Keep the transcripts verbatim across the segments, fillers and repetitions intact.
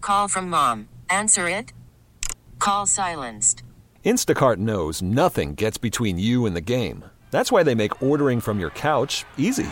Call from mom. Answer it. Call silenced. Instacart knows nothing gets between you and the game. That's why they make ordering from your couch easy.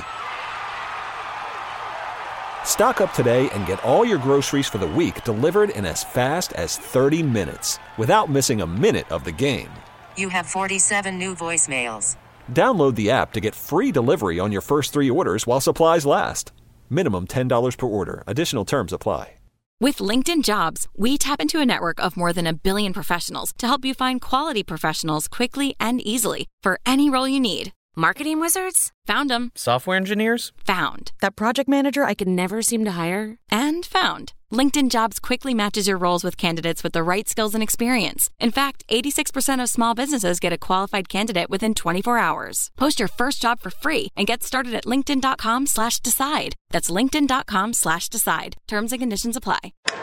Stock up today and get all your groceries for the week delivered in as fast as thirty minutes without missing a minute of the game. You have forty-seven new voicemails. Download the app to get free delivery on your first three orders while supplies last. Minimum ten dollars per order. Additional terms apply. With LinkedIn Jobs, we tap into a network of more than a billion professionals to help you find quality professionals quickly and easily for any role you need. Marketing wizards? Found them. Software engineers? Found. That project manager I could never seem to hire? And found. LinkedIn Jobs quickly matches your roles with candidates with the right skills and experience. In fact, eighty-six percent of small businesses get a qualified candidate within twenty-four hours. Post your first job for free and get started at linkedin.com slash decide. That's linkedin.com slash decide. Terms and conditions apply.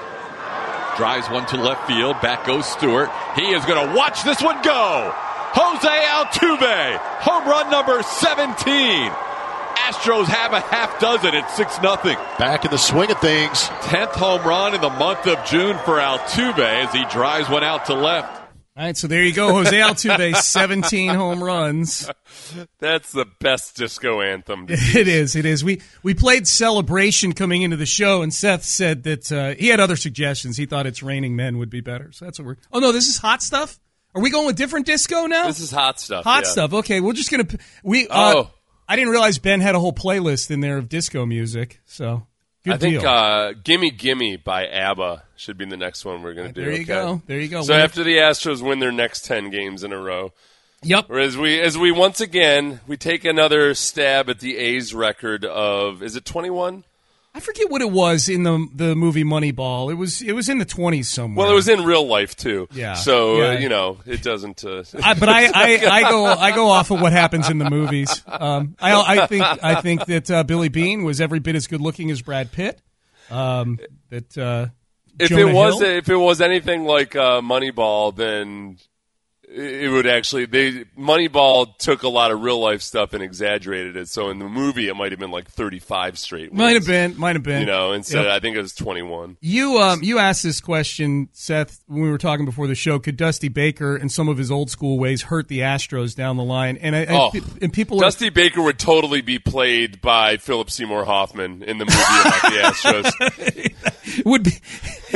Drives one to left field. Back goes Stewart. He is going to watch this one go. Jose Altuve, home run number seventeen. Astros have a half dozen at six nothing. Back in the swing of things. tenth home run in the month of June for Altuve as he drives one out to left. All right, so there you go, Jose Altuve, seventeen home runs. That's the best disco anthem. It is, it is. We we played Celebration coming into the show, and Seth said that uh, he had other suggestions. He thought It's Raining Men would be better. So that's what we're. Oh no, this is Hot Stuff. Are we going with different disco now? This is Hot Stuff. Hot yeah. Stuff. Okay, we're just gonna we. Uh, oh, I didn't realize Ben had a whole playlist in there of disco music. So good I think deal. uh, "Gimme Gimme" by ABBA should be the next one we're going to do. There you okay? go. There you go. So We're- after the Astros win their next ten games in a row. Yep. Or as we as we once again we take another stab at the A's record of is it twenty-one? I forget what it was in the the movie Moneyball. It was it was in the twenties somewhere. Well, it was in real life too. Yeah. So yeah. Uh, you know it doesn't. Uh, I, but I, I, I go I go off of what happens in the movies. Um, I I think I think that uh, Billy Beane was every bit as good looking as Brad Pitt. Um, that uh, if Jonah it was Hill. if it was anything like uh, Moneyball, then it would actually they Moneyball took a lot of real life stuff and exaggerated it. So in the movie, it might have been like thirty-five straight wins. Might have been, might have been. You know, instead Yep. I think it was twenty-one. You um you asked this question, Seth, when we were talking before the show. Could Dusty Baker and some of his old school ways hurt the Astros down the line? And I, Oh, I, and people Dusty Baker would totally be played by Philip Seymour Hoffman in the movie about the Astros. are, would be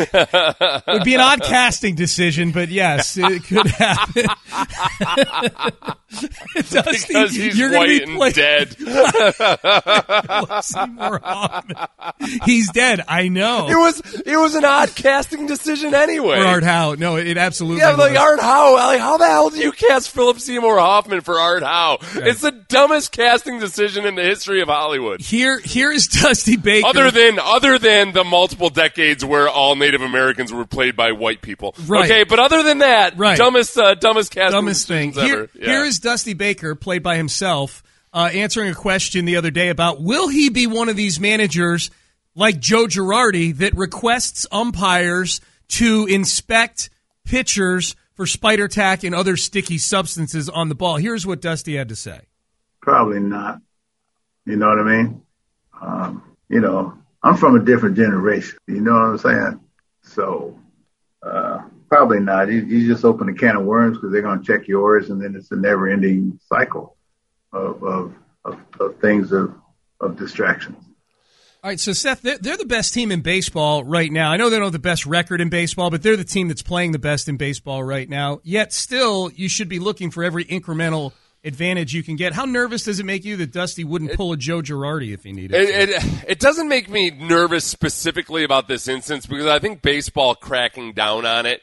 would be an odd casting decision, but yes, it could happen. Dusty, Because he's you're gonna white be and played- dead. Seymour Hoffman. He's dead. I know. It was it was an odd casting decision anyway. For Art Howe. No, it absolutely Yeah, like was. Art Howe. Like, how the hell do you cast Philip Seymour Hoffman for Art Howe? Right. It's the dumbest casting decision in the history of Hollywood. Here, here is Dusty Baker. Other than other than the multiple decades where all Native Americans were played by white people. Right. Okay, but other than that, Right. dumbest uh, dumbest casting dumbest thing. decisions Here, ever. Yeah. here is Dusty Baker, played by himself, uh, answering a question the other day about will he be one of these managers like Joe Girardi that requests umpires to inspect pitchers for spider tack and other sticky substances on the ball. Here's what Dusty had to say. Probably not. You know what I mean? Um, you know, I'm from a different generation. You know what I'm saying? So uh, probably not. You, you just open a can of worms because they're going to check yours, and then it's a never-ending cycle of of, of, of things of, of distractions. All right, so Seth, they're, they're the best team in baseball right now. I know they don't have the best record in baseball, but they're the team that's playing the best in baseball right now. Yet still, you should be looking for every incremental advantage you can get. How nervous does it make you that Dusty wouldn't pull a Joe Girardi if he needed It, to? it, it doesn't make me nervous specifically about this instance because I think baseball cracking down on it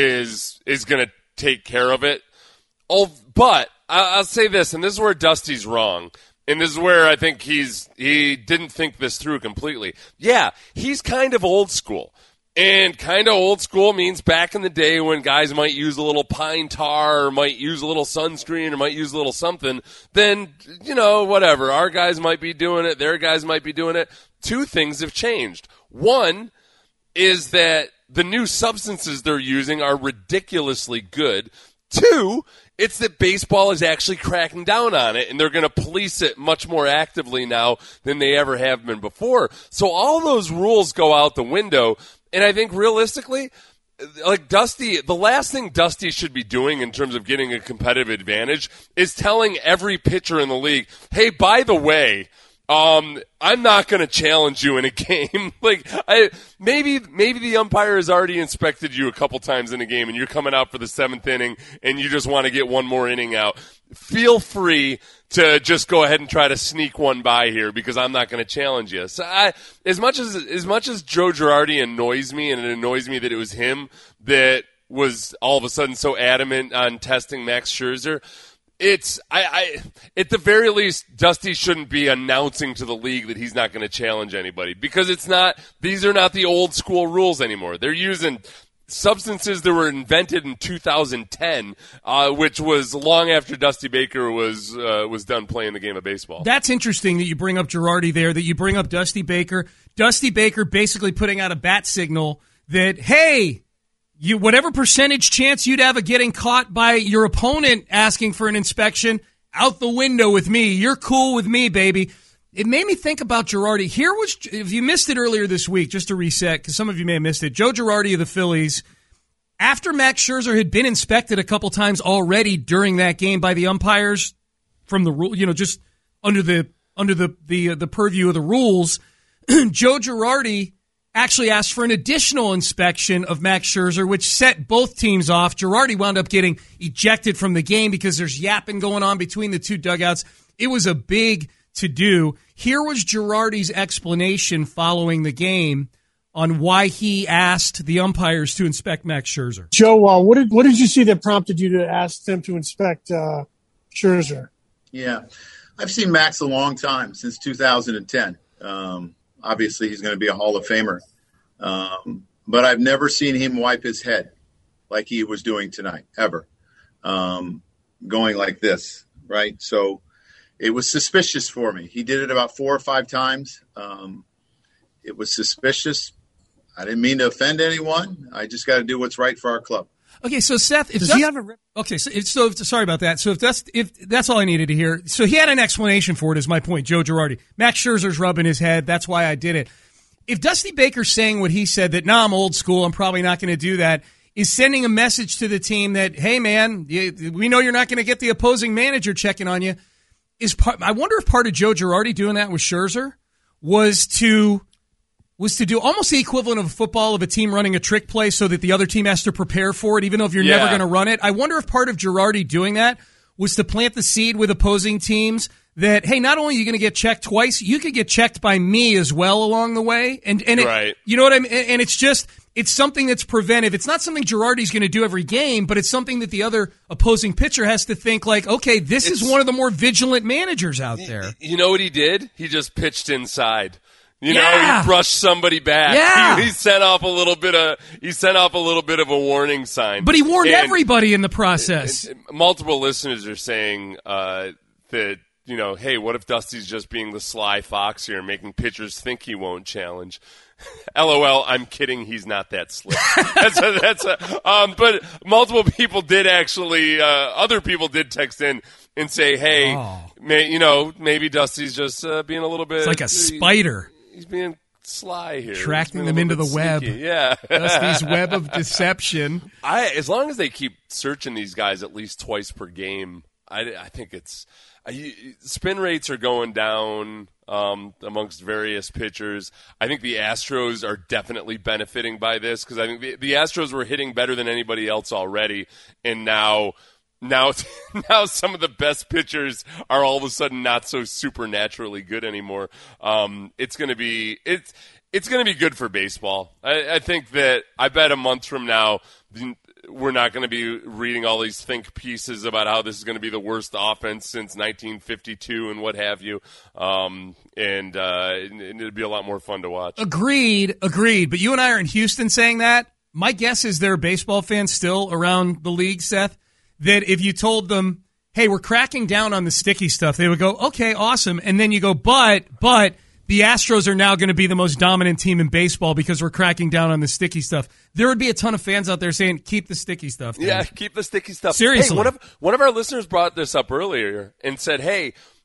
is is going to take care of it. Oh, but I, I'll say this, and this is where Dusty's wrong, and this is where I think he's he didn't think this through completely. Yeah, he's kind of old school. And kind of old school means back in the day when guys might use a little pine tar or might use a little sunscreen or might use a little something, then, you know, whatever. Our guys might be doing it. Their guys might be doing it. Two things have changed. One is that the new substances they're using are ridiculously good. Two, it's that baseball is actually cracking down on it, and they're going to police it much more actively now than they ever have been before. So all those rules go out the window, And I think realistically, like Dusty, the last thing Dusty should be doing in terms of getting a competitive advantage is telling every pitcher in the league, hey, by the way, um, I'm not going to challenge you in a game. like, I maybe maybe the umpire has already inspected you a couple times in a game, and you're coming out for the seventh inning, and you just want to get one more inning out. Feel free to just go ahead and try to sneak one by here because I'm not going to challenge you. So, I, as much as as much as Joe Girardi annoys me, and it annoys me that it was him that was all of a sudden so adamant on testing Max Scherzer. It's I, I at the very least, Dusty shouldn't be announcing to the league that he's not going to challenge anybody because it's not. These are not the old school rules anymore. They're using substances that were invented in two thousand ten, uh, which was long after Dusty Baker was uh, was done playing the game of baseball. That's interesting that you bring up Girardi there. That you bring up Dusty Baker. Dusty Baker basically putting out a bat signal that hey. You, whatever percentage chance you'd have of getting caught by your opponent asking for an inspection, out the window with me. You're cool with me, baby. It made me think about Girardi. Here was, if you missed it earlier this week, just to reset, because some of you may have missed it, Joe Girardi of the Phillies, after Max Scherzer had been inspected a couple times already during that game by the umpires from the rule, you know, just under the under the the, uh, the purview of the rules, Joe Girardi actually asked for an additional inspection of Max Scherzer, which set both teams off. Girardi wound up getting ejected from the game because there's yapping going on between the two dugouts. It was a big to-do. Here was Girardi's explanation following the game on why he asked the umpires to inspect Max Scherzer. Joe, uh, what did what did you see that prompted you to ask them to inspect uh, Scherzer? Yeah, I've seen Max a long time, since two thousand ten. Um Obviously, he's going to be a Hall of Famer. Um, but I've never seen him wipe his head like he was doing tonight, ever. Um, going like this, right? So it was suspicious for me. He did it about four or five times. Um, it was suspicious. I didn't mean to offend anyone. I just got to do what's right for our club. Okay, so Seth, if does he have a rip? Okay, so, if, so if, sorry about that. So if that's if that's all I needed to hear. So he had an explanation for it. Is my point, Joe Girardi. Max Scherzer's rubbing his head. That's why I did it. If Dusty Baker's saying what he said, that nah, I'm old school, I'm probably not going to do that, is sending a message to the team that hey, man, you, we know you're not going to get the opposing manager checking on you. Is part, I wonder if part of Joe Girardi doing that with Scherzer was to. was to do almost the equivalent of football of a team running a trick play so that the other team has to prepare for it, even though if you're yeah. never going to run it. I wonder if part of Girardi doing that was to plant the seed with opposing teams that, hey, not only are you going to get checked twice, you could get checked by me as well along the way. And, and it, right. you know what I mean? And it's just, it's something that's preventive. It's not something Girardi's going to do every game, but it's something that the other opposing pitcher has to think like, okay, this it's, is one of the more vigilant managers out there. You know what he did? He just pitched inside. You yeah. know, he brushed somebody back. Yeah. He, he sent off a little bit of he sent off a little bit of a warning sign. But he warned and, everybody in the process. And, and multiple listeners are saying uh, that, you know, hey, what if Dusty's just being the sly fox here, making pitchers think he won't challenge? LOL, I'm kidding. He's not that slick. that's a, that's a, um, but multiple people did actually, uh, other people did text in and say, hey, oh. may, you know, maybe Dusty's just uh, being a little bit. It's like a spider. He's being sly here. Tracking them into the sneaky. web. Yeah. Dusty's web of deception. I, as long as they keep searching these guys at least twice per game, I, I think it's I, spin rates are going down um, amongst various pitchers. I think the Astros are definitely benefiting by this because I think the, the Astros were hitting better than anybody else already, and now now now some of the best pitchers are all of a sudden not so supernaturally good anymore. Um, it's going to be it's it's going to be good for baseball. I, I think that I bet a month from now we're not going to be reading all these think pieces about how this is going to be the worst offense since nineteen fifty-two and what have you. Um, and, uh, and it'd be a lot more fun to watch. Agreed, agreed. But you and I are in Houston saying that. My guess is there are baseball fans still around the league, Seth, that if you told them, hey, we're cracking down on the sticky stuff, they would go, okay, awesome. And then you go, but, but, the Astros are now going to be the most dominant team in baseball because we're cracking down on the sticky stuff. There would be a ton of fans out there saying, keep the sticky stuff. Dude. Yeah, keep the sticky stuff. Seriously. Hey, one of, one of our listeners brought this up earlier and said, hey,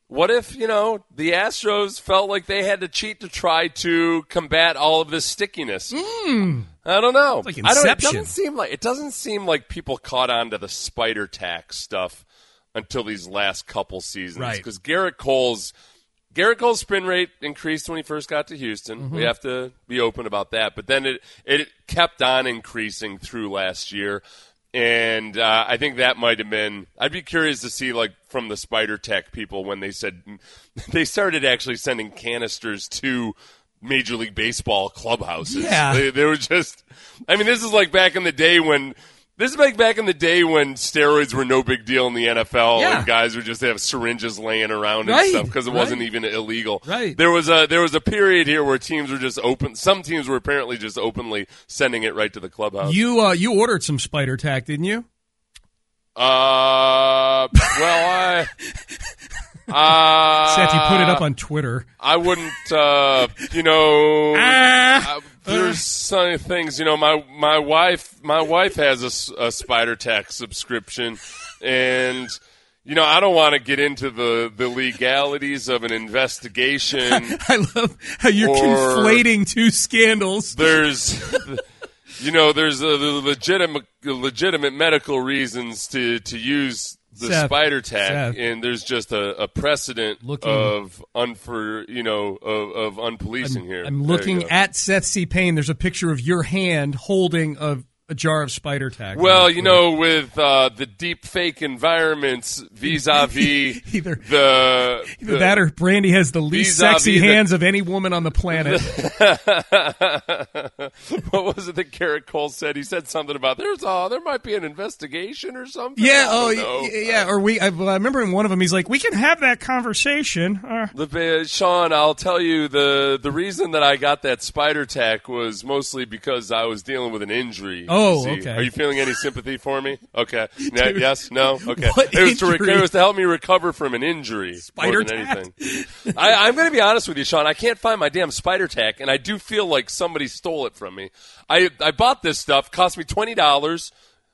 What if, you know, the Astros felt like they had to cheat to try to combat all of this stickiness? Mm. I don't know. It's like I don't, it Inception. doesn't seem like it doesn't seem like people caught on to the spider tack stuff until these last couple seasons. Right. Because Garrett Cole's Garrett Cole's spin rate increased when he first got to Houston. Mm-hmm. We have to be open about that. But then it it kept on increasing through last year. And uh, I think that might have been – I'd be curious to see, like, from the Spider Tech people when they said – they started actually sending canisters to Major League Baseball clubhouses. Yeah. They, they were just – I mean, this is like back in the day when – this is like back in the day when steroids were no big deal in the N F L Yeah. and guys would just have syringes laying around Right, and stuff because it right. wasn't even illegal. Right. There was a there was a period here where teams were just open – some teams were apparently just openly sending it right to the clubhouse. You uh, you ordered some spider tack, didn't you? Uh, well, I, uh, Seth, you put it up on Twitter. I wouldn't, uh, you know, Ah. uh, there's some things, you know, my, my wife, my wife has a s- a, Spider Tack subscription, and, you know, I don't want to get into the, the legalities of an investigation. I love how you're Or- conflating two scandals. There's, you know, there's a, the legitimate legitimate medical reasons to, to use the Seth, spider tack, Seth. and there's just a, a precedent Looking- of unfor, you know, of, of unpolicing here. I'm There looking you go. at Seth C. Payne. There's a picture of your hand holding a, a jar of spider tack. Well, you know, with uh, the deep fake environments vis-a-vis Either- the, Either the that or Brandy has the least vis-a-vis sexy the- hands of any woman on the planet. what was it that Garrett Cole said? He said something about there's oh there might be an investigation or something. Yeah, I oh, don't know. y- yeah. Or we, I, I remember in one of them, he's like, we can have that conversation. Uh, The, uh, Sean, I'll tell you the the reason that I got that spider tack was mostly because I was dealing with an injury. Oh, you see. okay. Are you feeling any sympathy for me? Okay. No, Dude, yes? No? Okay. what It was, to injury? re- it was to help me recover from an injury Spider more than tack? anything. I, I'm going to be honest with you, Sean. I can't find my damn spider tack, and I do feel like somebody stole it from me. I I bought this stuff. Cost me twenty dollars.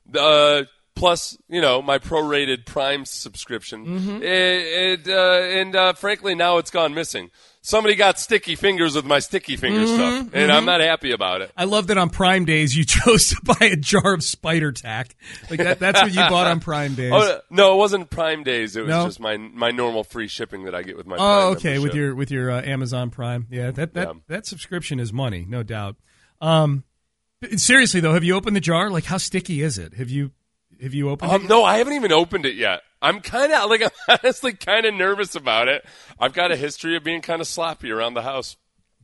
Uh, plus, you know, my prorated Prime subscription. Mm-hmm. It, it, uh, and uh, frankly, now it's gone missing. Somebody got sticky fingers with my sticky finger Mm-hmm, stuff, and I'm not happy about it. I love that on Prime Days you chose to buy a jar of spider tack. Like that, that's what you bought on Prime Days. Oh no, it wasn't Prime Days. It was No? just my my normal free shipping that I get with my. Oh, Prime okay, with membership. your with your uh, Amazon Prime. Yeah, that that Yeah. that subscription is money, no doubt. Um, but seriously though, have you opened the jar? Like, how sticky is it? Have you have you opened Um, it? no, I haven't even opened it yet. I'm kind of like I'm honestly kind of nervous about it. I've got a history of being kind of sloppy around the house,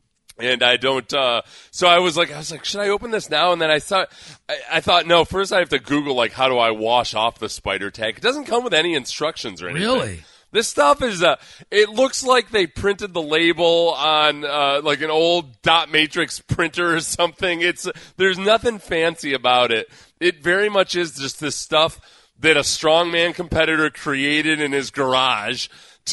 and I don't. Uh, so I was like, I was like, should I open this now? And then I thought, I, I thought, no. First, I have to Google like how do I wash off the spider tack. It doesn't come with any instructions or anything. Really? This stuff is, uh, it looks like they printed the label on, uh, like an old dot matrix printer or something. It's, there's nothing fancy about it. It very much is just this stuff that a strongman competitor created in his garage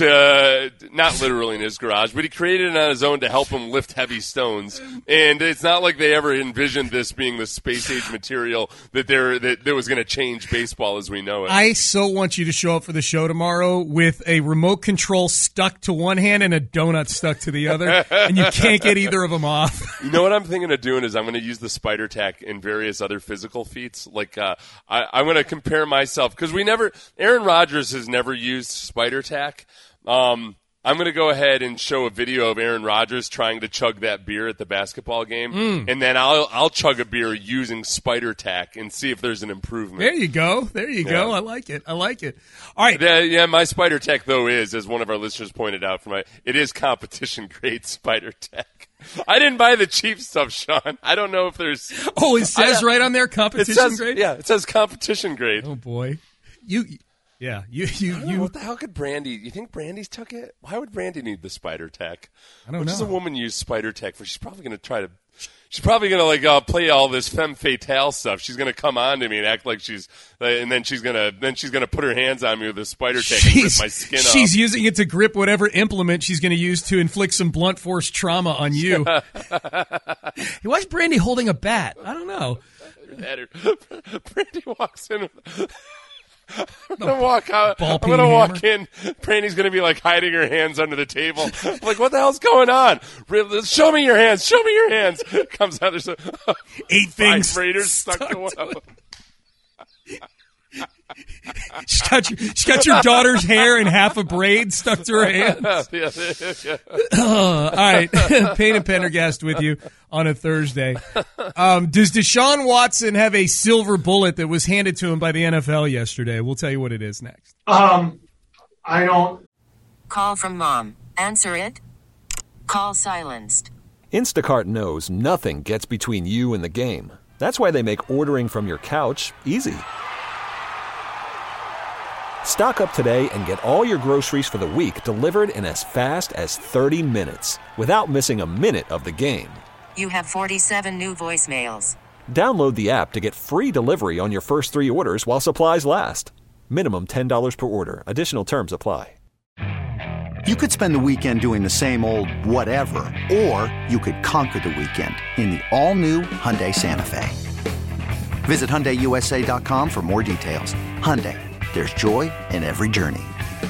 to, not literally in his garage, but he created it on his own to help him lift heavy stones. And it's not like they ever envisioned this being the space age material that they're, that, that was going to change baseball as we know it. I so want you to show up for the show tomorrow with a remote control stuck to one hand and a donut stuck to the other, and you can't get either of them off. You know what I'm thinking of doing is I'm going to use the spider tack in various other physical feats. Like uh, I, I'm going to compare myself because we never, Aaron Rodgers has never used spider tack. Um, I'm going to go ahead and show a video of Aaron Rodgers trying to chug that beer at the basketball game, Mm. and then I'll I'll chug a beer using spider tack and see if there's an improvement. There you go. There you go. Yeah. I like it. I like it. All right. Yeah, yeah, my spider tack though is, as one of our listeners pointed out, for my it is competition grade spider tack. I didn't buy the cheap stuff, Sean. I don't know if there's. Oh, it says I- right on there It competition says, grade? yeah, it says competition grade. Oh, boy. You, yeah, you, you, I don't know, you. what the hell could Brandy? You think Brandy's took it? Why would Brandy need the spider tack? I don't what know. does a woman use spider tack for? She's probably going to try to. She's probably going to like uh, play all this femme fatale stuff. She's going to come on to me and act like she's, uh, and then she's going to, then she's going to put her hands on me with a spider tack and rip my skin off. She's using it to grip whatever implement she's going to use to inflict some blunt force trauma on you. Why is Brandy holding a bat? I don't know. That or- Brandy walks in with I'm gonna walk out. I'm gonna walk in. Brandy's gonna be like hiding her hands under the table. I'm like, what the hell's going on? Show me your hands. Show me your hands. Comes out. There's a, eight things Raiders stuck, stuck to one of them. She's got, your, she's got your daughter's hair in half a braid stuck to her hands. yeah, yeah. Oh, all right. Payne and Pendergast with you on a Thursday. Um, does Deshaun Watson have a silver bullet that was handed to him by the N F L yesterday? We'll tell you what it is next. Um, I don't. Call from mom. Answer it. Call silenced. Instacart knows nothing gets between you and the game. That's why they make ordering from your couch easy. Stock up today and get all your groceries for the week delivered in as fast as thirty minutes without missing a minute of the game. You have forty-seven new voicemails. Download the app to get free delivery on your first three orders while supplies last. Minimum ten dollars per order. Additional terms apply. You could spend the weekend doing the same old whatever, or you could conquer the weekend in the all-new Hyundai Santa Fe. Visit Hyundai U S A dot com for more details. Hyundai. There's joy in every journey.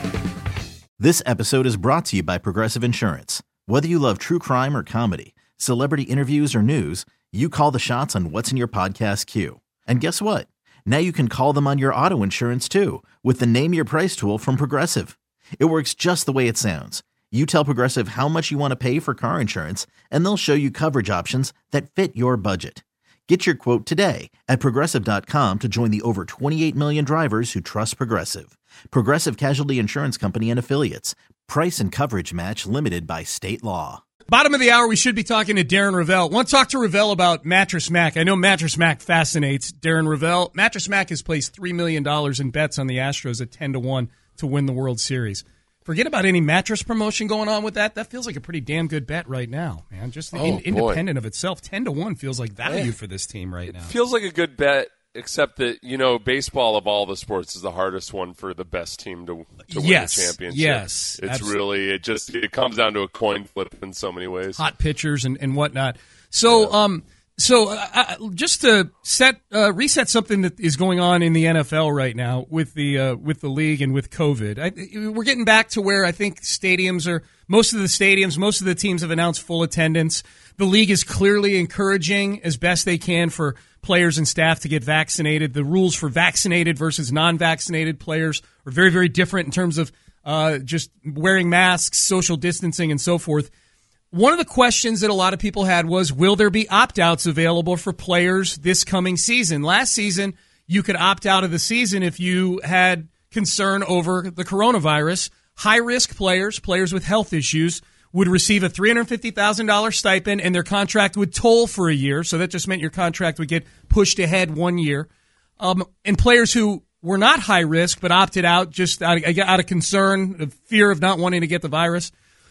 This episode is brought to you by Progressive Insurance. Whether you love true crime or comedy, celebrity interviews or news, you call the shots on what's in your podcast queue. And guess what? Now you can call them on your auto insurance too with the Name Your Price tool from Progressive. It works just the way it sounds. You tell Progressive how much you want to pay for car insurance, and they'll show you coverage options that fit your budget. Get your quote today at Progressive dot com to join the over twenty-eight million drivers who trust Progressive. Progressive Casualty Insurance Company and Affiliates. Price and coverage match limited by state law. Bottom of the hour, we should be talking to Darren Rovell. Want to talk to Rovell about Mattress Mac. I know Mattress Mac fascinates Darren Rovell. Mattress Mac has placed three million dollars in bets on the Astros at ten to one to win the World Series. Forget about any mattress promotion going on with that. That feels like a pretty damn good bet right now, man. Just oh, in, independent of itself, ten to one fees like value for this team right now. It feels like a good bet, except that, you know, baseball of all the sports is the hardest one for the best team to, to win yes, the championship. Yes, it's absolutely. really it just it comes down to a coin flip in so many ways. Hot pitchers and, and whatnot. So, yeah. um, so uh, just to set uh, reset something that is going on in the N F L right now with the uh, with the league and with COVID. I, we're getting back to where I think stadiums are. Most of the stadiums, most of the teams have announced full attendance. The league is clearly encouraging as best they can for players and staff to get vaccinated. The rules for vaccinated versus non-vaccinated players are very, very different in terms of uh, just wearing masks, social distancing, and so forth. One of the questions that a lot of people had was, will there be opt-outs available for players this coming season? Last season, you could opt out of the season if you had concern over the coronavirus. High-risk players, players with health issues, would receive a three hundred fifty thousand dollars stipend, and their contract would toll for a year. So that just meant your contract would get pushed ahead one year. Um, and players who were not high-risk but opted out just out of, out of concern, of fear of not wanting to get the virus,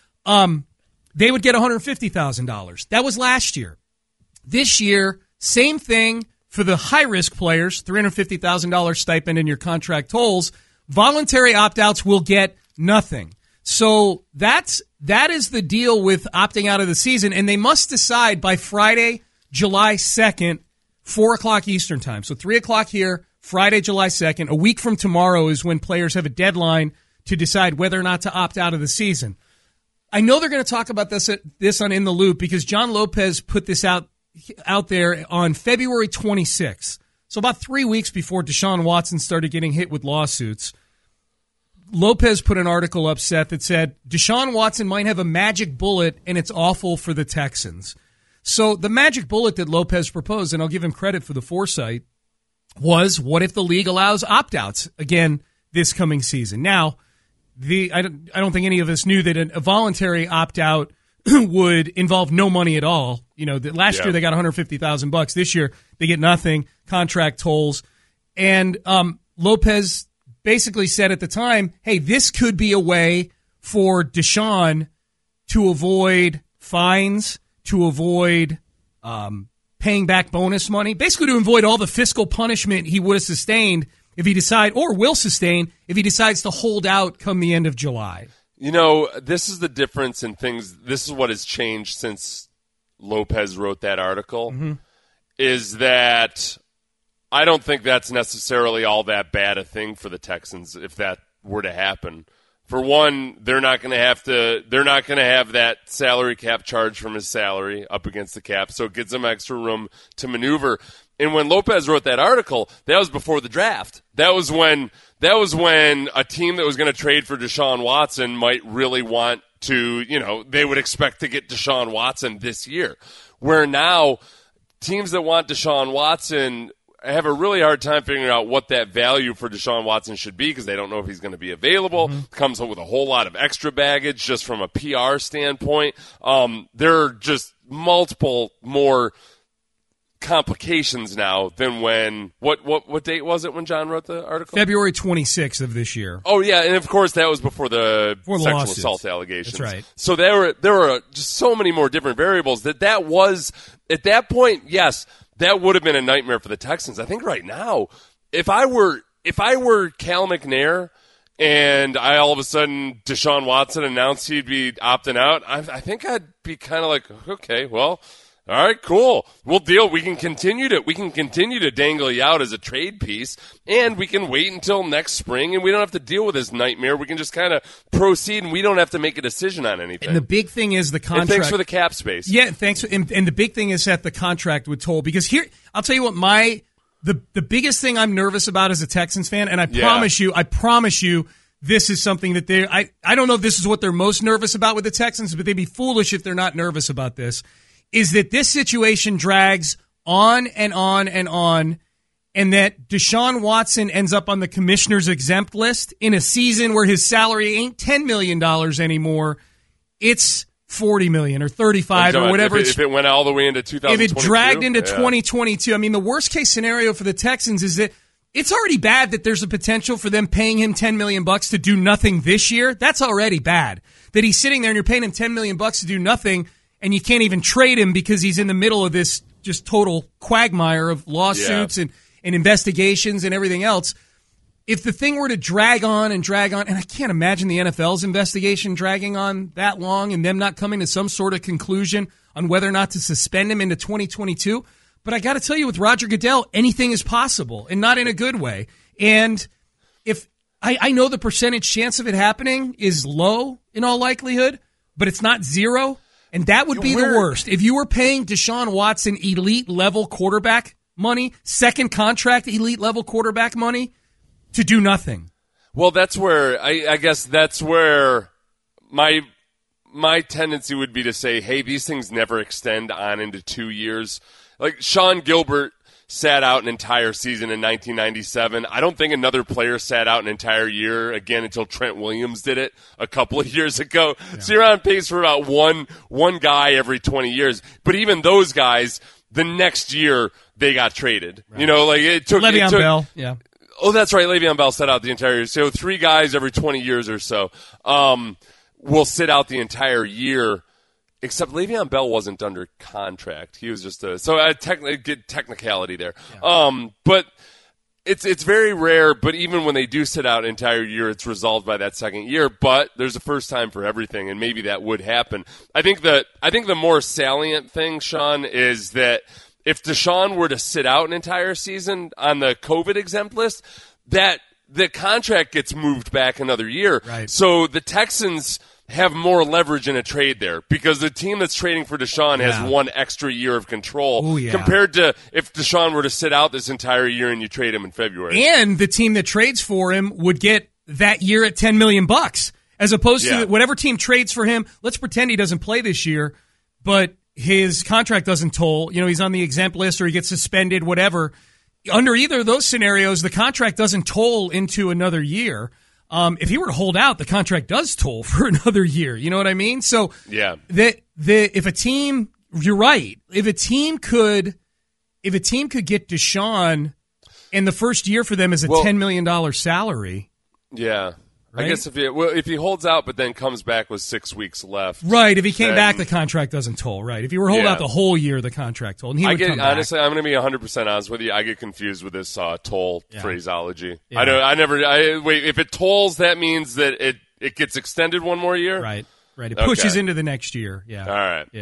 um, they would get one hundred fifty thousand dollars. That was last year. This year, same thing for the high-risk players, three hundred fifty thousand dollars stipend and your contract tolls. Voluntary opt-outs will get nothing. So that's that is the deal with opting out of the season, and they must decide by Friday, July second, four o'clock Eastern time. So three o'clock here, Friday, July second. A week from tomorrow is when players have a deadline to decide whether or not to opt out of the season. I know they're going to talk about this this on In the Loop because John Lopez put this out out there on February twenty-sixth. So about three weeks before Deshaun Watson started getting hit with lawsuits. Lopez put an article up, Seth, that said Deshaun Watson might have a magic bullet and it's awful for the Texans. So the magic bullet that Lopez proposed, and I'll give him credit for the foresight, was what if the league allows opt-outs again this coming season? Now, the I don't, I don't think any of us knew that a voluntary opt-out would involve no money at all. You know, that last yeah. year they got one hundred fifty thousand bucks. This year they get nothing, contract tolls. And um, Lopez basically said at the time, hey, this could be a way for Deshaun to avoid fines, to avoid um, paying back bonus money, basically to avoid all the fiscal punishment he would have sustained if he decide, or will sustain, if he decides to hold out come the end of July. You know, this is the difference in things. This is what has changed since Lopez wrote that article, mm-hmm. is that I don't think that's necessarily all that bad a thing for the Texans if that were to happen. For one, they're not going to have to. They're not going to have that salary cap charge from his salary up against the cap, so it gives them extra room to maneuver. And when Lopez wrote that article, that was before the draft. That was when that was when a team that was going to trade for Deshaun Watson might really want to. You know, they would expect to get Deshaun Watson this year. Where now, teams that want Deshaun Watson have a really hard time figuring out what that value for Deshaun Watson should be because they don't know if he's going to be available. Mm-hmm. Comes up with a whole lot of extra baggage just from a P R standpoint. Um, there are just multiple more complications now than when what what what date was it when John wrote the article? February twenty-sixth of this year. Oh yeah, and of course that was before the before sexual lawsuits. assault allegations. That's right. So there were there were just so many more different variables that that was at that point. Yes, that would have been a nightmare for the Texans. I think right now, if I were if I were Cal McNair and I all of a sudden Deshaun Watson announced he'd be opting out, I, I think I'd be kind of like, okay, well. All right, cool. We'll deal. We can continue to we can continue to dangle you out as a trade piece, and we can wait until next spring, and we don't have to deal with this nightmare. We can just kind of proceed, and we don't have to make a decision on anything. And the big thing is the contract. And thanks for the cap space. Yeah, thanks. And, and the big thing is that the contract would toll because here, I'll tell you what my the the biggest thing I'm nervous about as a Texans fan, and I Yeah. promise you, I promise you. This is something that they I, I don't know if this is what they're most nervous about with the Texans, but they'd be foolish if they're not nervous about this. Is that this situation drags on and on and on, and that Deshaun Watson ends up on the commissioner's exempt list in a season where his salary ain't ten million dollars anymore. It's forty million dollars or thirty-five or whatever. If it, it's, if it went all the way into two thousand twenty-two. If it dragged into yeah. twenty twenty-two, I mean, the worst case scenario for the Texans is that it's already bad that there's a potential for them paying him ten million bucks to do nothing this year. That's already bad. That he's sitting there and you're paying him ten million bucks to do nothing, and you can't even trade him because he's in the middle of this just total quagmire of lawsuits Yeah. and, and investigations and everything else. If the thing were to drag on and drag on, and I can't imagine the N F L's investigation dragging on that long and them not coming to some sort of conclusion on whether or not to suspend him into twenty twenty-two. But I got to tell you, with Roger Goodell, anything is possible, and not in a good way. And if I, I know the percentage chance of it happening is low in all likelihood, but it's not zero. And that would be We're- the worst. If you were paying Deshaun Watson elite level quarterback money, second contract elite level quarterback money, to do nothing. Well, that's where I, I guess that's where my my tendency would be to say, hey, these things never extend on into two years. Like Sean Gilbert sat out an entire season in nineteen ninety-seven. I don't think another player sat out an entire year again until Trent Williams did it a couple of years ago. Yeah. So you're on pace for about one one guy every twenty years. But even those guys, the next year they got traded. Right. You know, like it took Le'Veon it took, Bell, yeah. Oh, that's right. Le'Veon Bell sat out the entire year. So three guys every twenty years or so um, will sit out the entire year. Except Le'Veon Bell wasn't under contract. He was just a so a techn- good technicality there. Yeah. Um, but it's it's very rare. But even when they do sit out an entire year, it's resolved by that second year. But there's a first time for everything, and maybe that would happen. I think that I think the more salient thing, Sean, is that if Deshaun were to sit out an entire season on the COVID exempt list, that the contract gets moved back another year. Right. So the Texans have more leverage in a trade there because the team that's trading for Deshaun Yeah. has one extra year of control Ooh, yeah. compared to if Deshaun were to sit out this entire year and you trade him in February. And the team that trades for him would get that year at ten million bucks, as opposed Yeah. to whatever team trades for him. Let's pretend he doesn't play this year, but his contract doesn't toll. You know, he's on the exempt list or he gets suspended, whatever. Under either of those scenarios, the contract doesn't toll into another year. Um, if he were to hold out, the contract does toll for another year. You know what I mean? So Yeah. the the if a team, you're right. If a team could, if a team could get Deshaun, and the first year for them is a Well- ten million dollar salary. Yeah. Right? I guess if he well, if he holds out but then comes back with six weeks left. Right. If he came then- back, the contract doesn't toll. Right. If you were holding Yeah. out the whole year, the contract told. And he I would get come back. honestly, I'm going to be one hundred percent honest with you. I get confused with this uh, toll Yeah. phraseology. Yeah. I don't. I never. I wait. If it tolls, that means that it it gets extended one more year. Right. Right. It Okay. pushes into the next year. Yeah. All right. Yeah.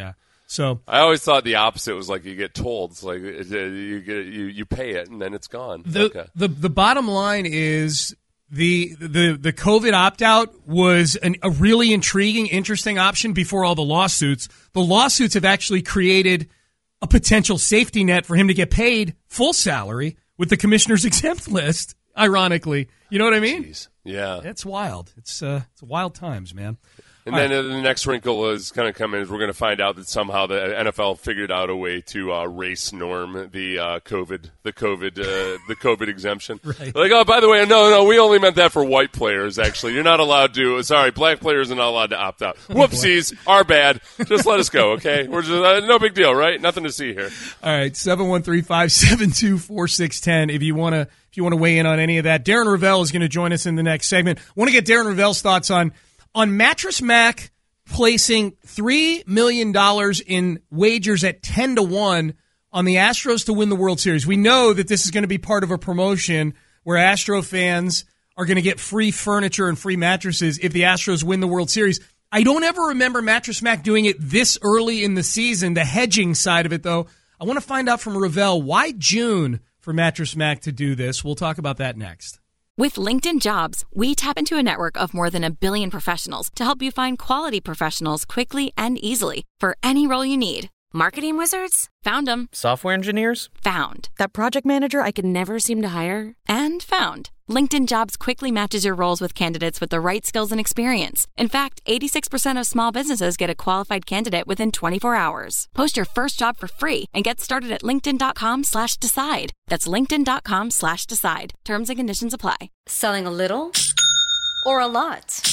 So I always thought the opposite was like you get told. It's like you get you you pay it and then it's gone. The okay. the the bottom line is the the the COVID opt out was an, a really intriguing, interesting option before all the lawsuits. The lawsuits have actually created a potential safety net for him to get paid full salary with the commissioner's exempt list. Ironically, you know what I mean? Jeez. Yeah, it's wild. It's uh, it's wild times, man. And All then right. uh, the next wrinkle is going to come in is we're going to find out that somehow the N F L figured out a way to uh, race norm the uh, COVID, the COVID, uh, the COVID exemption. Right. Like, oh, by the way, no, no, we only meant that for white players. Actually, you're not allowed to. Sorry, black players are not allowed to opt out. Whoopsies, our bad. Just let us go, okay? We're just uh, no big deal, right? Nothing to see here. All right, seven one three five seven two four six one zero. If you want to, if you want to weigh in on any of that, Darren Rovell is going to join us in the next segment. I want to get Darren Rovell's thoughts on on Mattress Mac placing three million dollars in wagers at ten to one on the Astros to win the World Series. We know that this is going to be part of a promotion where Astro fans are going to get free furniture and free mattresses if the Astros win the World Series. I don't ever remember Mattress Mac doing it this early in the season, the hedging side of it, though. I want to find out from Rovell, why June for Mattress Mac to do this? We'll talk about that next. With LinkedIn Jobs, we tap into a network of more than a billion professionals to help you find quality professionals quickly and easily for any role you need. Marketing wizards? Found them. Software engineers? Found. That project manager I could never seem to hire? And found. LinkedIn Jobs quickly matches your roles with candidates with the right skills and experience. In fact, eighty-six percent of small businesses get a qualified candidate within twenty-four hours. Post your first job for free and get started at linkedin.com slash decide. That's linkedin.com slash decide. Terms and conditions apply. Selling a little or a lot?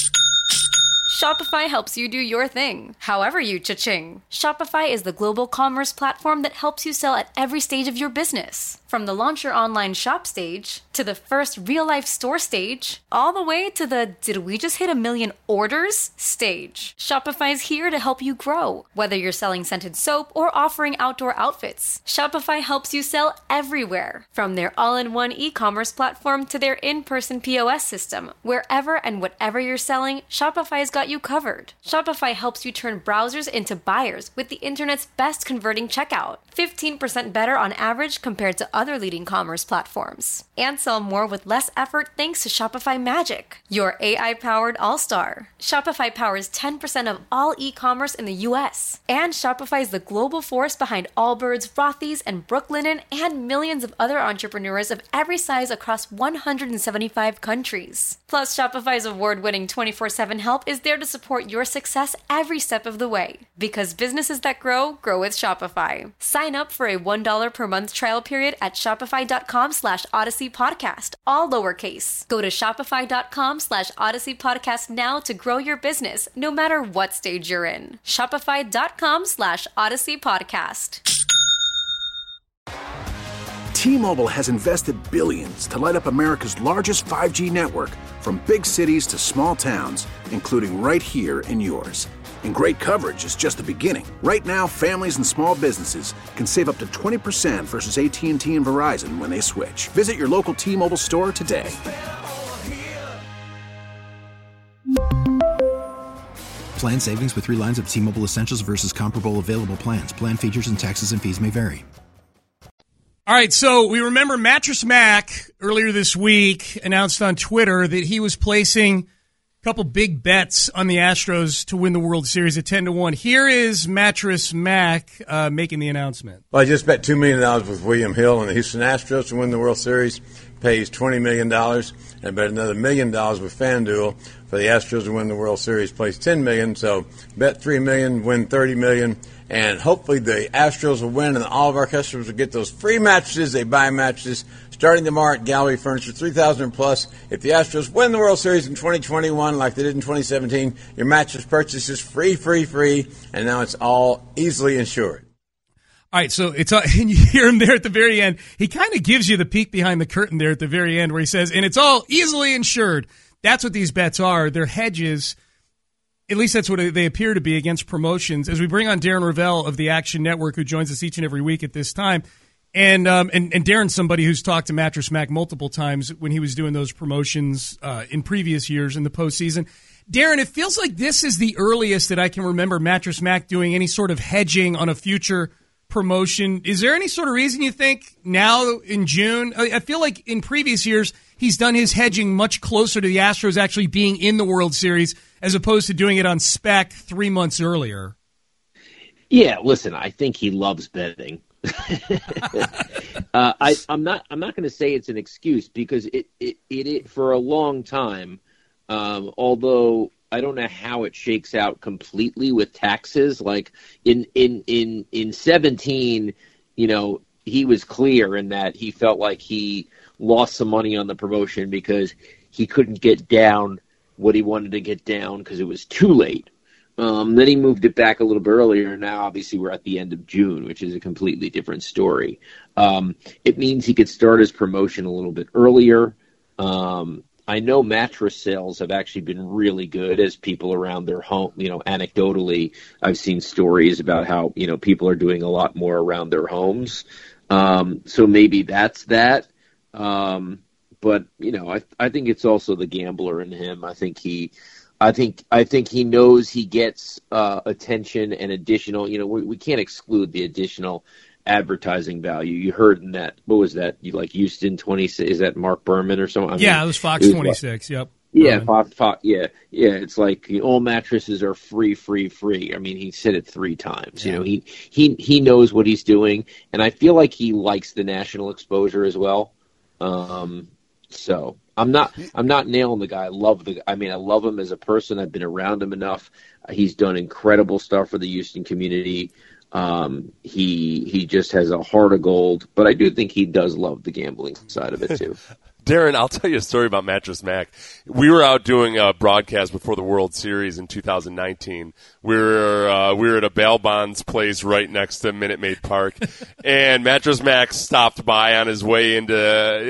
Shopify helps you do your thing, however you cha-ching. Shopify is the global commerce platform that helps you sell at every stage of your business. From the launch your online shop stage, to the first real-life store stage, all the way to the did we just hit a million orders stage. Shopify is here to help you grow. Whether you're selling scented soap or offering outdoor outfits, Shopify helps you sell everywhere. From their all-in-one e-commerce platform to their in-person P O S system, wherever and whatever you're selling, Shopify's got you covered. Shopify helps you turn browsers into buyers with the internet's best converting checkout. fifteen percent better on average compared to other leading commerce platforms. And sell more with less effort thanks to Shopify Magic, your A I-powered all-star. Shopify powers ten percent of all e-commerce in the U S. And Shopify is the global force behind Allbirds, Rothy's, and Brooklinen, and millions of other entrepreneurs of every size across one hundred seventy-five countries. Plus, Shopify's award-winning twenty-four seven help is there to support your success every step of the way. Because businesses that grow, grow with Shopify. Sign up for a one dollar per month trial period at shopify.com slash Odyssey Podcast, all lowercase. Go to shopify.com slash Odyssey Podcast now to grow your business, no matter what stage you're in. Shopify.com slash Odyssey Podcast. T-Mobile has invested billions to light up America's largest five G network, from big cities to small towns, including right here in yours. And great coverage is just the beginning. Right now, families and small businesses can save up to twenty percent versus A T and T and Verizon when they switch. Visit your local T-Mobile store today. Plan savings with three lines of T-Mobile Essentials versus comparable available plans. Plan features and taxes and fees may vary. All right, so we remember Mattress Mac earlier this week announced on Twitter that he was placing a couple big bets on the Astros to win the World Series at ten to one. Here is Mattress Mac uh, making the announcement. Well, I just bet two million dollars with William Hill and the Houston Astros to win the World Series. Pays twenty million dollars. And I bet another million dollars with FanDuel for the Astros to win the World Series. Plays ten million dollars. So bet three million dollars, win thirty million dollars. And hopefully the Astros will win and all of our customers will get those free mattresses. They buy mattresses starting tomorrow at Gallery Furniture, three thousand plus. If the Astros win the World Series in twenty twenty-one like they did in twenty seventeen, your mattress purchase is free, free, free. And now it's all easily insured. All right, so it's uh, and you hear him there at the very end. He kind of gives you the peek behind the curtain there at the very end where he says, and it's all easily insured. That's what these bets are. They're hedges. At least that's what they appear to be against promotions. As we bring on Darren Rovell of the Action Network, who joins us each and every week at this time. And um, and, and Darren's somebody who's talked to Mattress Mac multiple times when he was doing those promotions uh, in previous years in the postseason. Darren, it feels like this is the earliest that I can remember Mattress Mac doing any sort of hedging on a future promotion. Is there any sort of reason you think now in June? I feel like in previous years he's done his hedging much closer to the Astros actually being in the World Series as opposed to doing it on spec three months earlier. Yeah, listen, I think he loves betting. uh, I, I'm not. I'm not going to say it's an excuse because it, it, it, it for a long time. Um, although I don't know how it shakes out completely with taxes. Like in in in in seventeen, you know, he was clear in that he felt like he lost some money on the promotion because he couldn't get down what he wanted to get down because it was too late. Um, then he moved it back a little bit earlier. Now, obviously, we're at the end of June, which is a completely different story. Um, it means he could start his promotion a little bit earlier. Um, I know mattress sales have actually been really good as people around their home, you know, anecdotally, I've seen stories about how, you know, people are doing a lot more around their homes. Um, so maybe that's that. Um, but, you know, I, I think it's also the gambler in him. I think he, I think, I think he knows he gets uh, attention and additional, you know, we, we can't exclude the additional advertising value. You heard in that, what was that? You like Houston twenty-six, is that Mark Berman or something? I yeah, mean, it was Fox it was twenty-six, like, yep. Yeah, Fox, Fox, yeah, yeah. It's like all mattresses are free, free, free. I mean, he said it three times. Yeah. You know, he, he, he knows what he's doing, and I feel like he likes the national exposure as well. Um, so I'm not, I'm not nailing the guy. I love the, I mean, I love him as a person. I've been around him enough. He's done incredible stuff for the Houston community. Um, he he just has a heart of gold, but I do think he does love the gambling side of it too. Darren, I'll tell you a story about Mattress Mac. We were out doing a broadcast before the World Series in two thousand nineteen. We were uh, we were at a bail bonds place right next to Minute Maid Park, and Mattress Mac stopped by on his way into.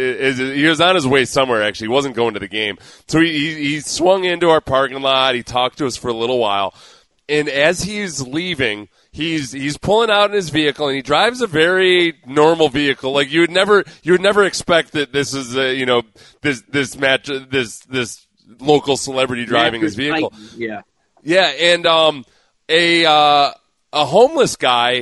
He was on his way somewhere actually. He wasn't going to the game, so he he, he swung into our parking lot. He talked to us for a little while, and as he's leaving, He's he's pulling out in his vehicle, and he drives a very normal vehicle. Like you would never you would never expect that this is a, you know this this match this this local celebrity driving his vehicle. Yeah, yeah, and um a uh, a homeless guy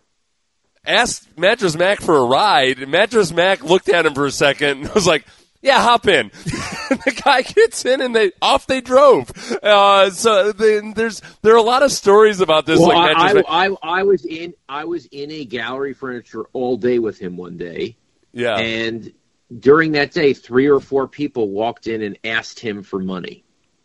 asked Mattress Mac for a ride, and Mattress Mac looked at him for a second and was like, yeah, hop in. The guy gets in, and they off they drove. Uh, so they, there's there are a lot of stories about this. Well, like I, I, I, I was in I was in a Gallery Furniture all day with him one day. Yeah, and during that day, three or four people walked in and asked him for money,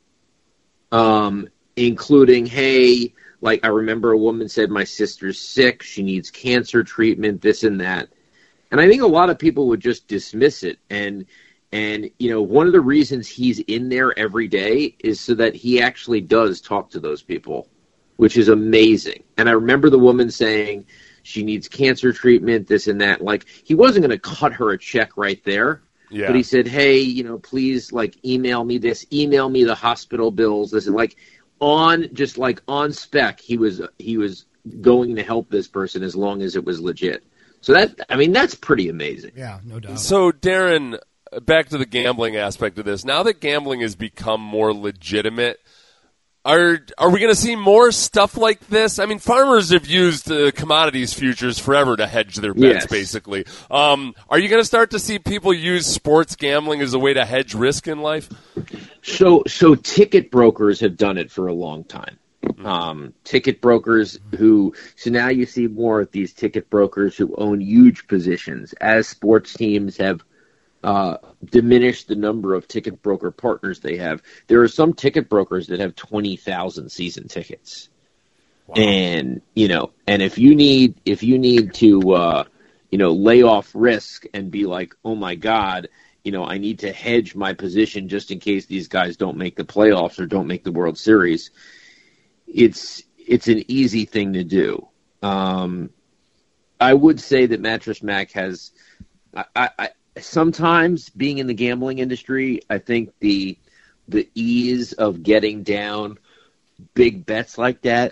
um, including, hey, like I remember a woman said, my sister's sick, she needs cancer treatment, this and that, and I think a lot of people would just dismiss it. And And, you know, one of the reasons he's in there every day is so that he actually does talk to those people, which is amazing. And I remember the woman saying she needs cancer treatment, this and that. Like, he wasn't going to cut her a check right there. Yeah. But he said, hey, you know, please, like, email me this, email me the hospital bills. This, and like, on, just like on spec, he was, he was going to help this person as long as it was legit. So that, I mean, that's pretty amazing. Yeah, no doubt. So, Darren, back to the gambling aspect of this. Now that gambling has become more legitimate, are are we going to see more stuff like this? I mean, farmers have used uh, commodities futures forever to hedge their bets, yes. basically. Um, are you going to start to see people use sports gambling as a way to hedge risk in life? So, so ticket brokers have done it for a long time. Um, ticket brokers who, so now you see more of these ticket brokers who own huge positions as sports teams have Uh, diminish the number of ticket broker partners they have. There are some ticket brokers that have twenty thousand season tickets. Wow. And, you know, and if you need, if you need to, uh, you know, lay off risk and be like, oh my God, you know, I need to hedge my position just in case these guys don't make the playoffs or don't make the World Series. It's, it's an easy thing to do. Um, I would say that Mattress Mac has, I, I, sometimes being in the gambling industry, I think the the ease of getting down big bets like that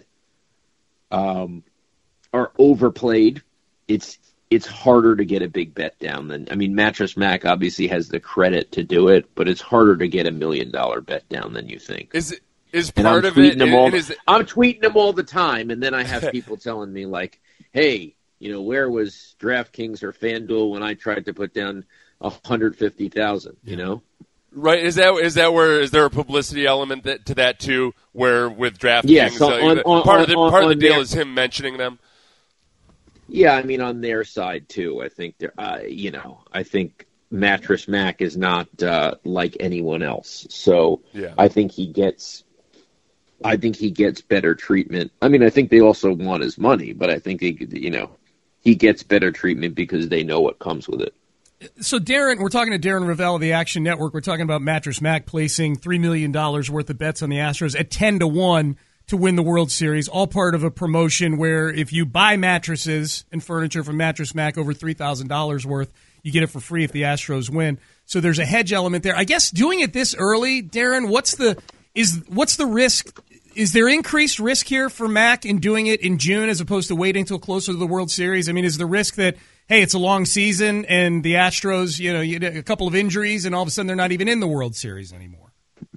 um, are overplayed. It's it's harder to get a big bet down than, I mean, Mattress Mac obviously has the credit to do it, but it's harder to get a million dollar bet down than you think. Is it is and part I'm of it. tweeting them all, it is, I'm tweeting them all the time, and then I have people telling me like, "Hey, you know, where was DraftKings or FanDuel when I tried to put down one hundred fifty thousand?" You know. Right? Is that is that where is there a publicity element that, to that too? Where with DraftKings, yeah, so uh, on, on, part of the on, part of the on deal their, is him mentioning them. Yeah, I mean on their side too. I think they're, uh, you know, I think Mattress Mac is not uh, like anyone else. So yeah. I think he gets, I think he gets better treatment. I mean, I think they also want his money, but I think he, you know, he gets better treatment because they know what comes with it. So, Darren, we're talking to Darren Rovell of the Action Network. We're talking about Mattress Mac placing three million dollars worth of bets on the Astros at ten to one to win the World Series, all part of a promotion where if you buy mattresses and furniture from Mattress Mac over three thousand dollars worth, you get it for free if the Astros win. So there's a hedge element there. I guess doing it this early, Darren, what's the is what's the risk? Is there increased risk here for Mac in doing it in June as opposed to waiting until closer to the World Series? I mean, is the risk that, hey, it's a long season and the Astros, you know, you get a couple of injuries and all of a sudden they're not even in the World Series anymore?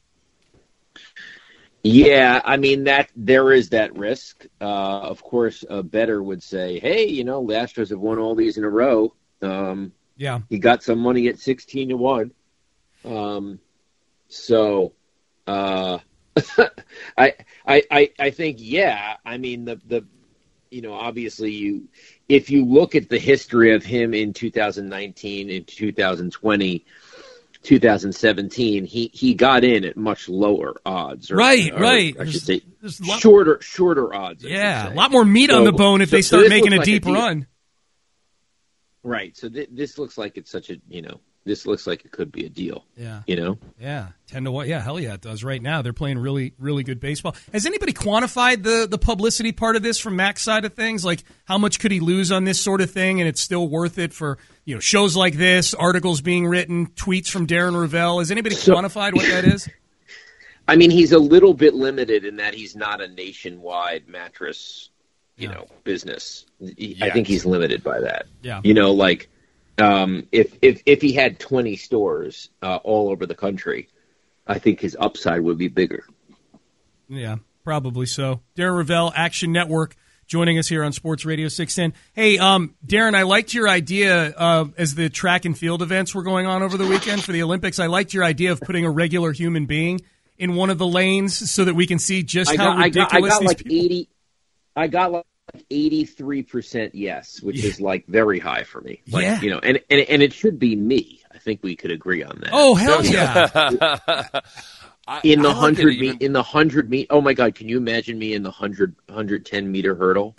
Yeah, I mean, that there is that risk. Uh, of course, a bettor would say, hey, you know, the Astros have won all these in a row. Um, yeah. He got some money at sixteen to one. Um, so uh, I, I, I, I think, yeah, I mean, the, the, you know, obviously you, if you look at the history of him in two thousand nineteen and two thousand twenty, two thousand seventeen, he, he got in at much lower odds. Or, right, or, right. I should say lot, shorter shorter odds. Yeah, a lot more meat so, on the bone if so, they start so making a like deep a run. Right. So th- this looks like it's such a, you know, this looks like it could be a deal. Yeah. You know? Yeah. ten to one. Yeah, hell yeah, it does right now. They're playing really, really good baseball. Has anybody quantified the, the publicity part of this from Mac's side of things? Like, how much could he lose on this sort of thing, and it's still worth it for, you know, shows like this, articles being written, tweets from Darren Rovell? Has anybody so, quantified what that is? I mean, he's a little bit limited in that he's not a nationwide mattress, you yeah. know, business. Yes. I think he's limited by that. Yeah. You know, like, Um, if, if, if he had twenty stores uh, all over the country, I think his upside would be bigger. Yeah, probably so. Darren Rovell, Action Network, joining us here on Sports Radio six ten. Hey, um, Darren, I liked your idea uh, as the track and field events were going on over the weekend for the Olympics. I liked your idea of putting a regular human being in one of the lanes so that we can see just I how got, ridiculous I got, I got these like people. eighty. I got like eighty-three percent yes, which yeah. is like very high for me. Like, yeah. You know, and, and and it should be me. I think we could agree on that. Oh hell yeah! in the I hundred like meet, in the hundred meet. Oh my God! Can you imagine me in the hundred hundred ten meter hurdle?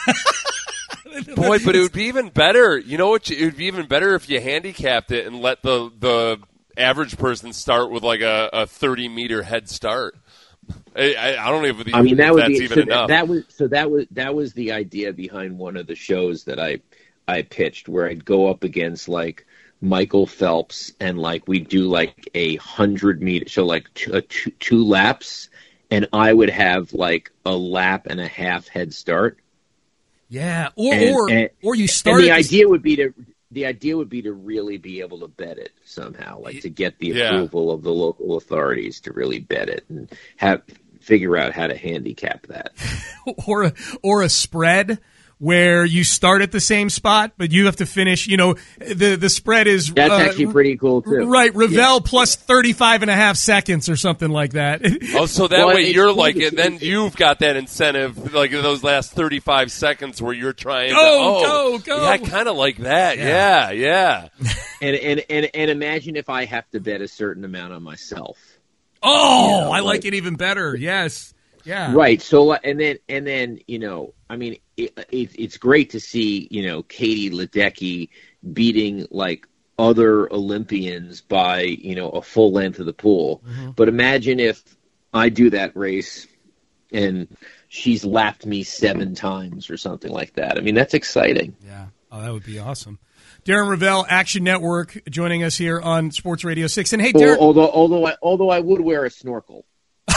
Boy, but it would be even better. You know what? It would be even better if you handicapped it and let the the average person start with like a, a thirty meter head start. I, I don't even. I mean, that if would that's be even so enough. That was so that was that was the idea behind one of the shows that I I pitched, where I'd go up against like Michael Phelps and like we'd do like a hundred meter, so like two, a two, two laps, and I would have like a lap and a half head start. Yeah, or and, or and, or you start. And the the idea would be to. The idea would be to really be able to bet it somehow, like to get the yeah. approval of the local authorities to really bet it and have figure out how to handicap that. or a, or a spread where you start at the same spot, but you have to finish, you know, the, the spread is... That's uh, actually pretty cool, too. Right, Rovell yeah. plus thirty-five and a half seconds or something like that. Oh, so that well, way you're cool like, see, then you've got that incentive, like those last thirty-five seconds where you're trying go, to... Oh, go, go. Yeah, I kind of like that. Yeah, yeah. yeah. and, and, and, and imagine if I have to bet a certain amount on myself. Oh, you know, I like, like it even better. Yes. Yeah. Right. So, and then, and then, you know, I mean, it, it, it's great to see, you know, Katie Ledecky beating like other Olympians by, you know, a full length of the pool. Mm-hmm. But imagine if I do that race and she's lapped me seven times or something like that. I mean, that's exciting. Yeah. Oh, that would be awesome. Darren Rovell, Action Network, joining us here on Sports Radio six. And hey, Darren, although, although, I, although I would wear a snorkel.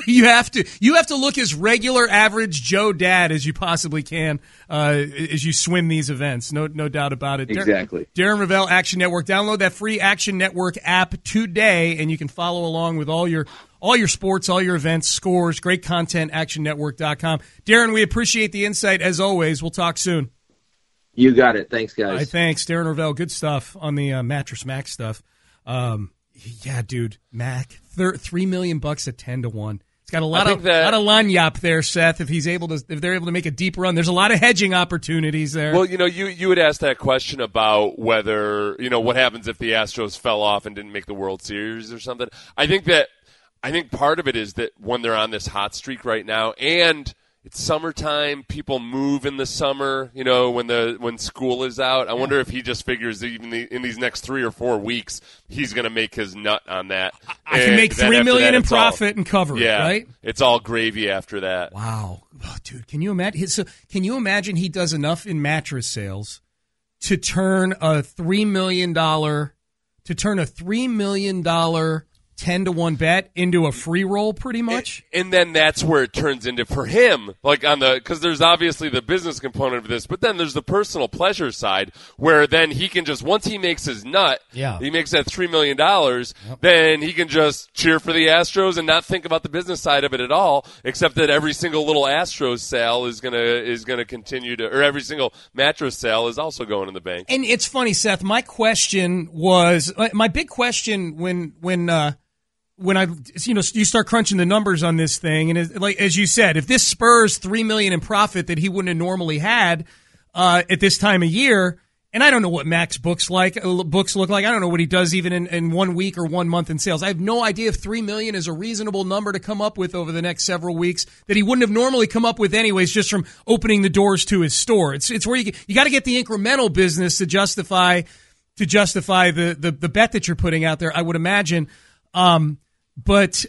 You have to you have to look as regular, average Joe dad as you possibly can uh, as you swim these events. No no doubt about it. Exactly. Darren Rovell, Action Network. Download that free Action Network app today, and you can follow along with all your all your sports, all your events, scores, great content, action network dot com. Darren, we appreciate the insight as always. We'll talk soon. You got it. Thanks, guys. All right, thanks. Darren Rovell, good stuff on the uh, Mattress Mac stuff. Um, yeah, dude, Mac, thir- three million bucks at ten to one. It's got a lot of that, lot of lanyap there, Seth. If he's able to, if they're able to make a deep run, there's a lot of hedging opportunities there. Well, you know, you you would ask that question about whether, you know, what happens if the Astros fell off and didn't make the World Series or something. I think that I think part of it is that when they're on this hot streak right now, and it's summertime, people move in the summer, you know, when the when school is out. I yeah. wonder if he just figures that even the, in these next three or four weeks, he's going to make his nut on that. I can make three million that, in profit all, and cover yeah, it, right? It's all gravy after that. Wow, oh, dude, can you imagine? So, can you imagine he does enough in mattress sales to turn a three million dollar to turn a three million dollar ten to one bet into a free roll, pretty much? And, and then that's where it turns into, for him, like on the, because there's obviously the business component of this, but then there's the personal pleasure side where then he can just, once he makes his nut, yeah. he makes that three million dollars, yep. then he can just cheer for the Astros and not think about the business side of it at all, except that every single little Astros sale is going to, is going to continue to, or every single mattress sale is also going in the bank. And it's funny, Seth, my question was, my big question when, when, uh, When I, you know, you start crunching the numbers on this thing, and it, like as you said, if this spurs three million in profit that he wouldn't have normally had uh, at this time of year, and I don't know what Mac's books like books look like. I don't know what he does even in, in one week or one month in sales. I have no idea if three million is a reasonable number to come up with over the next several weeks that he wouldn't have normally come up with anyways, just from opening the doors to his store. It's it's where you you got to get the incremental business to justify to justify the, the the bet that you're putting out there. I would imagine. Um, But,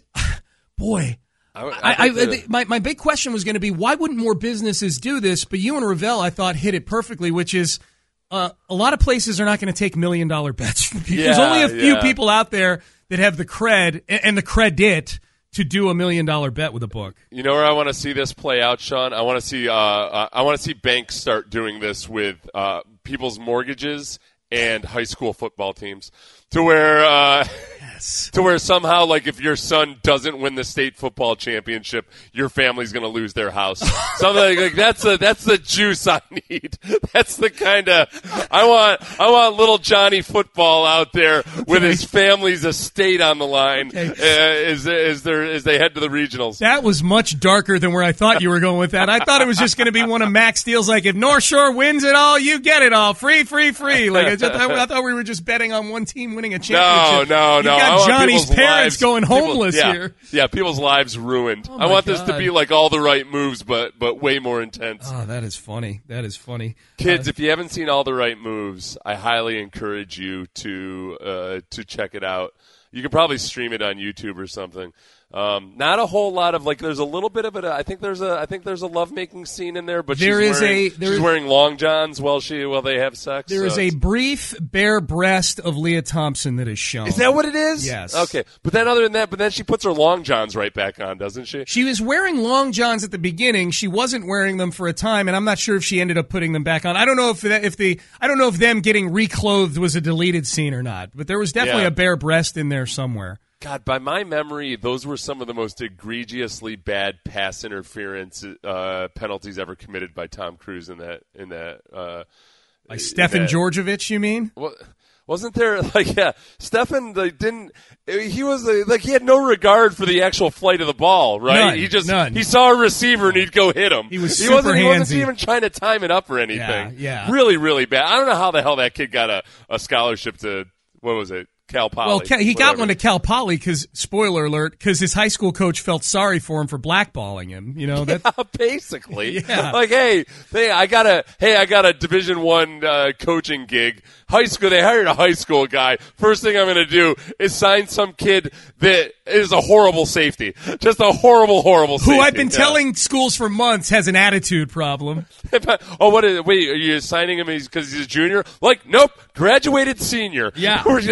boy, I, I, I, I, my, my big question was going to be, why wouldn't more businesses do this? But you and Rovell, I thought, hit it perfectly, which is uh, a lot of places are not going to take million-dollar bets from people. Yeah, There's only a few yeah. people out there that have the cred and the credit to do a million-dollar bet with a book. You know where I want to see this play out, Sean? I want to see uh, uh, I want to see banks start doing this with uh, people's mortgages and high school football teams, to where uh, yes. to where somehow, like, if your son doesn't win the state football championship, your family's going to lose their house. Something like, like that's the that's the juice I need. That's the kind of I want. I want little Johnny Football out there with his family's estate on the line okay. uh, as as they as they head to the regionals. That was much darker than where I thought you were going with that. I thought it was just going to be one of Mac's deals, like if North Shore wins it all, you get it all, free, free, free. Like I, just, I, I thought we were just betting on one team winning a championship. No, no, You've no. got Johnny's parents lives, going homeless people, yeah, here. Yeah, people's lives ruined. Oh I want God. this to be like all the right moves, but but way more intense. Oh, that is funny. That is funny. Kids, uh, if you haven't seen All the Right Moves, I highly encourage you to uh, to check it out. You could probably stream it on YouTube or something. Um, not a whole lot of like. There's a little bit of it. I think there's a. I think there's a lovemaking scene in there, but there she's is wearing, a. There she's is, wearing long johns while she while they have sex. There so is a brief bare breast of Leah Thompson that is shown. Is that what it is? Yes. Okay, but then other than that, but then she puts her long johns right back on, doesn't she? She was wearing long johns at the beginning. She wasn't wearing them for a time, and I'm not sure if she ended up putting them back on. I don't know if that, if the I don't know if them getting reclothed was a deleted scene or not, but there was definitely yeah. a bare breast in there somewhere. God, by my memory, those were some of the most egregiously bad pass interference uh, penalties ever committed by Tom Cruise in that in that. Uh, like Stefan that, Georgievich, you mean? Well, wasn't there like yeah, Stefan like, didn't he was like he had no regard for the actual flight of the ball, right? None, he just none. he saw a receiver and he'd go hit him. He was he super wasn't, handsy. He wasn't even trying to time it up or anything. Yeah, yeah. Really, really bad. I don't know how the hell that kid got a, a scholarship to what was it? Cal Poly. Well, he whatever. got one to Cal Poly because, spoiler alert, because his high school coach felt sorry for him for blackballing him. You know, that yeah, basically. Yeah. Like, hey, hey, I got a, hey, I got a Division One uh, coaching gig. High school. They hired a high school guy. First thing I'm going to do is sign some kid that is a horrible safety. Just a horrible, horrible safety. Who I've been yeah. telling schools for months has an attitude problem. Oh, what is? Wait, are you signing him because he's a junior? Like, nope, graduated senior. Yeah, we're, we're bringing.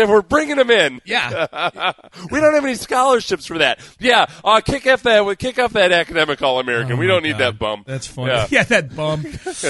bringing them in. Yeah. We don't have any scholarships for that. Yeah, uh, kick off that, kick off that academic All-American. Oh we don't need God. that bum. That's funny. Yeah, yeah that bum.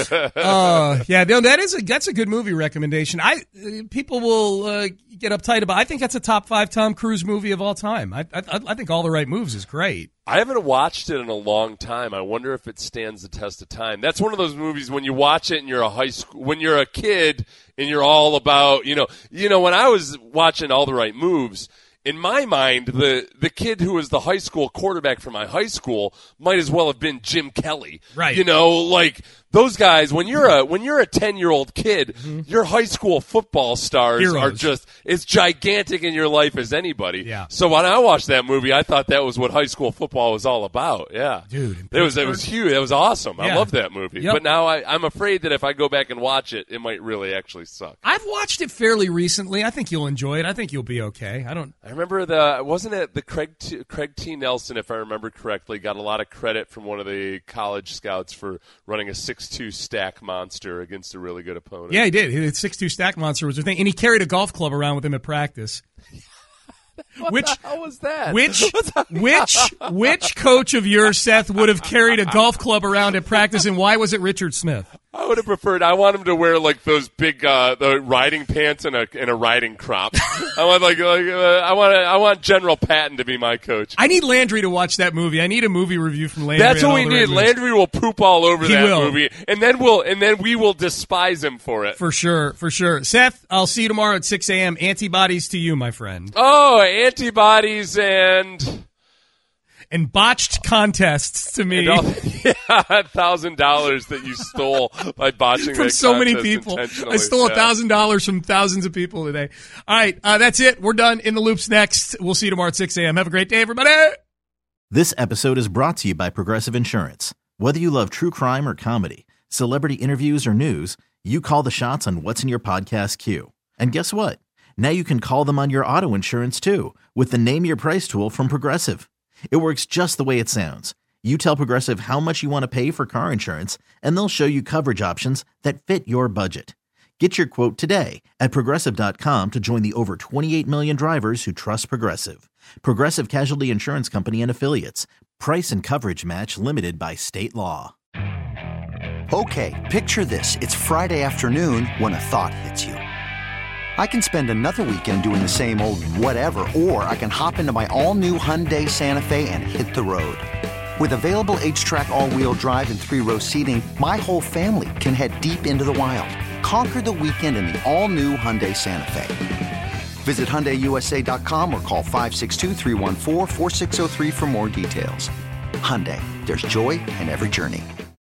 uh, yeah, no, that is a that's a good movie recommendation. I uh, people will uh, get uptight about. I think that's a top five Tom Cruise movie of all time. I I, I think All the Right Moves is great. I haven't watched it in a long time. I wonder if it stands the test of time. That's one of those movies when you watch it and you're a high school, when you're a kid and you're all about, you know, you know, when I was watching All the Right Moves, in my mind, the the kid who was the high school quarterback for my high school might as well have been Jim Kelly. Right. You know, like those guys, when you're a when you're a ten-year-old kid, mm-hmm. your high school football stars Heroes. are just as gigantic in your life as anybody. Yeah. So when I watched that movie, I thought that was what high school football was all about. Yeah. Dude. It was it was huge. It was awesome. Yeah. I love that movie. Yep. But now I, I'm afraid that if I go back and watch it, it might really actually suck. I've watched it fairly recently. I think you'll enjoy it. I think you'll be okay. I don't. I remember the wasn't it the Craig T, Craig T. Nelson, if I remember correctly, got a lot of credit from one of the college scouts for running a six two stack monster against a really good opponent. Yeah, he did. He did six two stack monster was the thing, and he carried a golf club around with him at practice. What which, the hell was that? Which which which coach of yours, Seth, would have carried a golf club around at practice, and why was it Richard Smith? I would have preferred. I want him to wear like those big uh, the riding pants and a and a riding crop. I want like, like uh, I want I want General Patton to be my coach. I need Landry to watch that movie. I need a movie review from Landry. That's what we right need. moves. Landry will poop all over He that will. movie, and then we'll and then we will despise him for it. For sure, for sure. Seth, I'll see you tomorrow at six a.m. Antibodies to you, my friend. Oh, antibodies and. And botched contests to me. All, yeah, thousand dollars that you stole by botching from that so many contest people. intentionally. I stole a Yeah. thousand dollars from thousands of people today. All right, uh, that's it. We're done. In the Loops next. We'll see you tomorrow at six a.m. Have a great day, everybody. This episode is brought to you by Progressive Insurance. Whether you love true crime or comedy, celebrity interviews or news, you call the shots on what's in your podcast queue. And guess what? Now you can call them on your auto insurance too with the Name Your Price tool from Progressive. It works just the way it sounds. You tell Progressive how much you want to pay for car insurance, and they'll show you coverage options that fit your budget. Get your quote today at Progressive dot com to join the over twenty-eight million drivers who trust Progressive. Progressive Casualty Insurance Company and Affiliates. Price and coverage match limited by state law. Okay, picture this. It's Friday afternoon when a thought hits you. I can spend another weekend doing the same old whatever, or I can hop into my all-new Hyundai Santa Fe and hit the road. With available H-Track all-wheel drive and three-row seating, my whole family can head deep into the wild. Conquer the weekend in the all-new Hyundai Santa Fe. Visit Hyundai U S A dot com or call five six two, three one four, four six zero three for more details. Hyundai, there's joy in every journey.